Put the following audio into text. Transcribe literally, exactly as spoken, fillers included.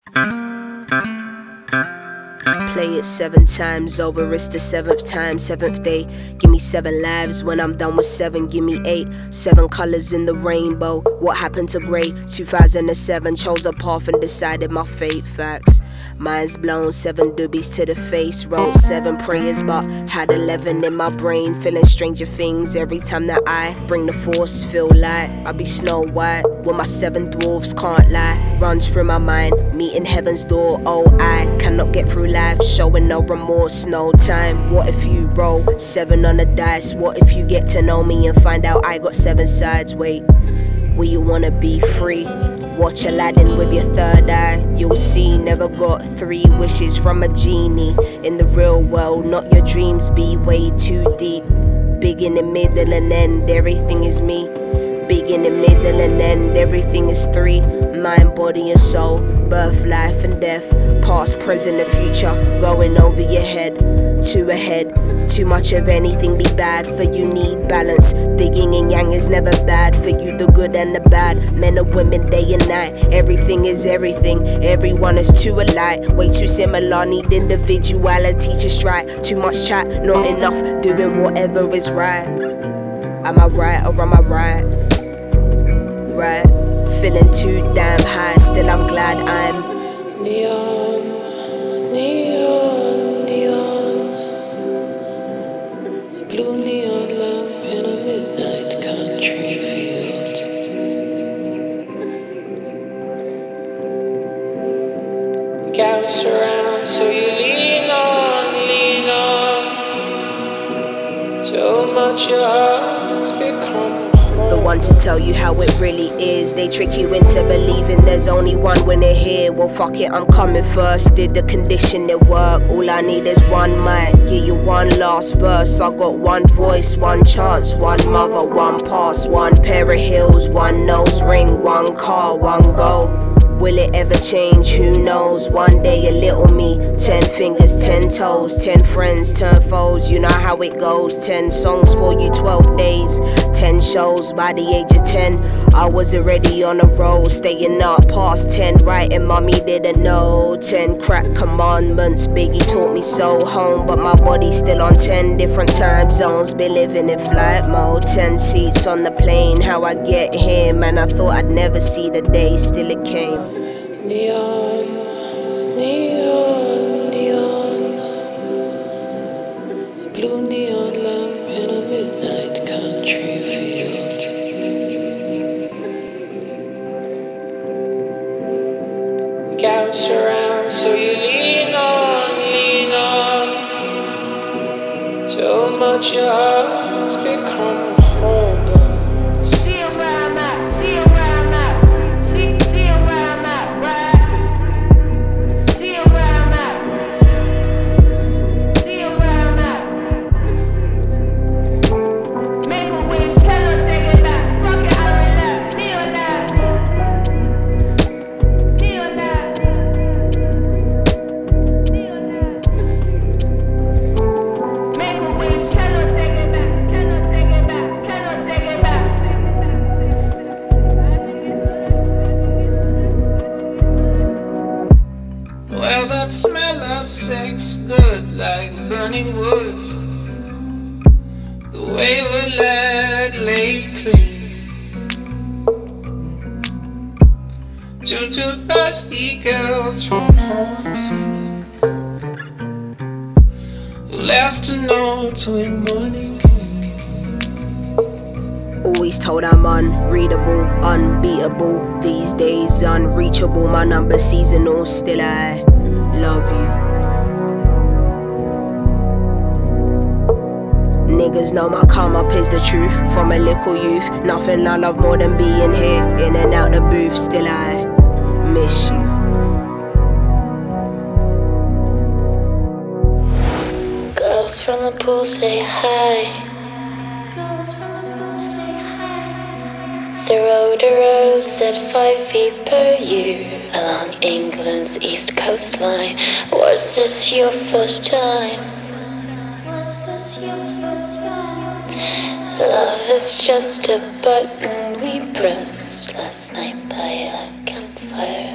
Play it seven times over, it's the seventh time, seventh day. Give me seven lives, when I'm done with seven, give me eight. Seven colors in the rainbow, what happened to grey? two thousand seven, chose a path and decided my fate, facts. Mind's blown, seven doobies to the face. Wrote seven prayers but had eleven in my brain. Feeling stranger things every time that I bring the force, feel light. I be Snow White when my seven dwarfs can't lie. Runs through my mind, meeting heaven's door. Oh, I cannot get through life showing no remorse, no time. What if you roll seven on the dice? What if you get to know me and find out I got seven sides? Wait, will you wanna be free? Watch Aladdin with your third eye, you'll see. Never got three wishes from a genie. In the real world, not your dreams be way too deep. Big in the middle and end, everything is me. Big in the middle and end, everything is three. Mind, body and soul, birth, life and death. Past, present and future, going over your head. Two ahead, too much of anything be bad. For you need balance, the yin and yang is never bad. For you the good and the bad, men and women day and night. Everything is everything, everyone is too alike. Way too similar, need individuality to strike. Too much chat, not enough, doing whatever is right. Am I right or am I right? Right, feeling too damn high, still I'm glad I'm neon, neon, neon. Blue neon lamp in a midnight country field. Gather around, so you lean on, lean on. So much your heart's become. the one to tell you how it really is. They trick you into believing there's only one winner here. Well, fuck it, I'm coming first. Did the condition it work? All I need is one mic, give you one last verse. I got one voice, one chance, one mother, one pass, one pair of heels, one nose ring, one car, one goal. Will it ever change? Who knows? One day a little me, ten fingers, ten toes, ten friends, turn foes. You know how it goes. Ten songs for you, twelve days, ten shows. By the age of ten, I was already on a roll, staying up past ten, writing mommy didn't know. Ten crack commandments, Biggie taught me so home, but my body's still on ten different time zones. Been living in flight mode, ten seats on the plane. How I get here, man, I thought I'd never see the day, still it came. Neon, neon, neon. Blue neon lamp in a midnight country field. Gather around, so you lean on, lean on. So much your heart's become a holder. See where I'm at, see where I'm at, see, see where I'm at, right? See where I'm at, see where I'm at. Make a wish, cannot take it back. Fuck it, I'll relax, be alive, be alive, be alive. Make a wish, cannot take it back, cannot take it back, cannot take it back. Well, that smell of sex good like burning wood. The wayward lad lay clean. Two two thirsty girls from Haunted who left a note when morning came. Always told I'm unreadable, unbeatable. These days unreachable, my number seasonal. Still I love you. Niggas know my come up is the truth. From a little youth, nothing I love more than being here, in and out the booth. Still I miss you. Girls from the pool say hi. Girls from the pool say hi. The road erodes at five feet per year along England's east coastline. Was this your first time? Was this your first time? Love is just a button we pressed last night by a campfire.